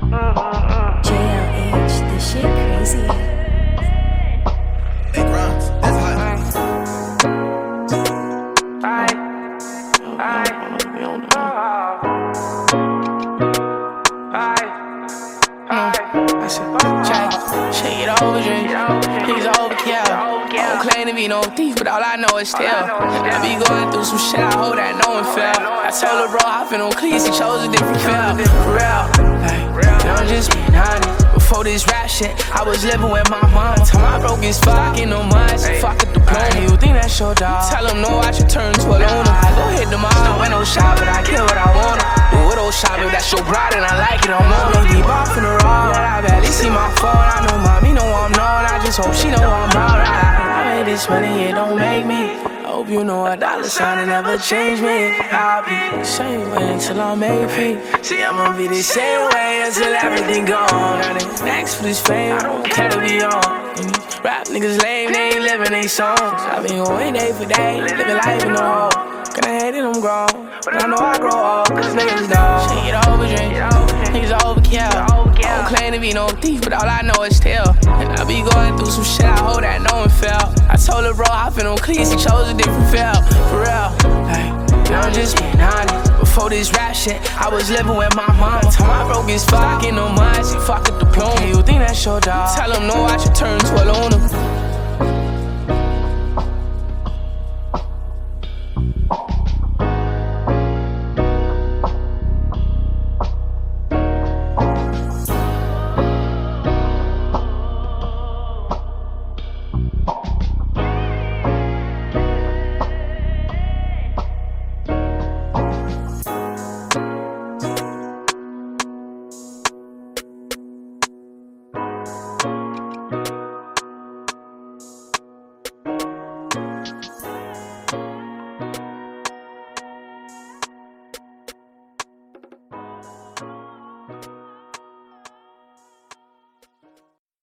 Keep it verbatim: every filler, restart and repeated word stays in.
J L H, this shit crazy. Hey, Grimes, that's hot. I said, check, shake it over, drink. Niggas overkill. Don't claim to be no thief, but all I know is steal. I be going through some shit, I hope that no one fell. I told her, bro, I been on cleats, he chose a different field. For real, like, I'm just being honest. Before this rap shit, I was living with my mom. Till my broke as fuck, ain't no money. Fuck a diploma, you think that's your dog? Tell him no, I should turn to a loner. Go hit them all, ain't no shot, but I get what I wanna. Do it old shot, if that's your bride and I like it, I'm on it. Deep off in the raw, but I barely see my phone. I know mommy know I'm known, I just hope she know I'm alright. I made this money, it don't make me. I hope you know a dollar sign and never change me. I'll be the same way until I'm A P. See, I'ma be the same way until everything gone. I didn't ask for this fame, I don't care to be on. And these rap niggas lame, they ain't living they songs. I been going day for day, living life in the hole. Gonna hate it, I'm grown, but I know I grow old, cause niggas don't. Shake it over, drink, niggas overkill. Don't claim to be no thief, but all I know is steal. And I be going through some shit, I hope that no one fell. I told her, bro, I been on cleats, he chose a different field. For real, like, I'm just being honest. Before this rap shit, I was living with my mom. Till my broke as fuck, ain't no money, she fuck a diploma. You think that's your dog? Tell him no, I should turn to a loner.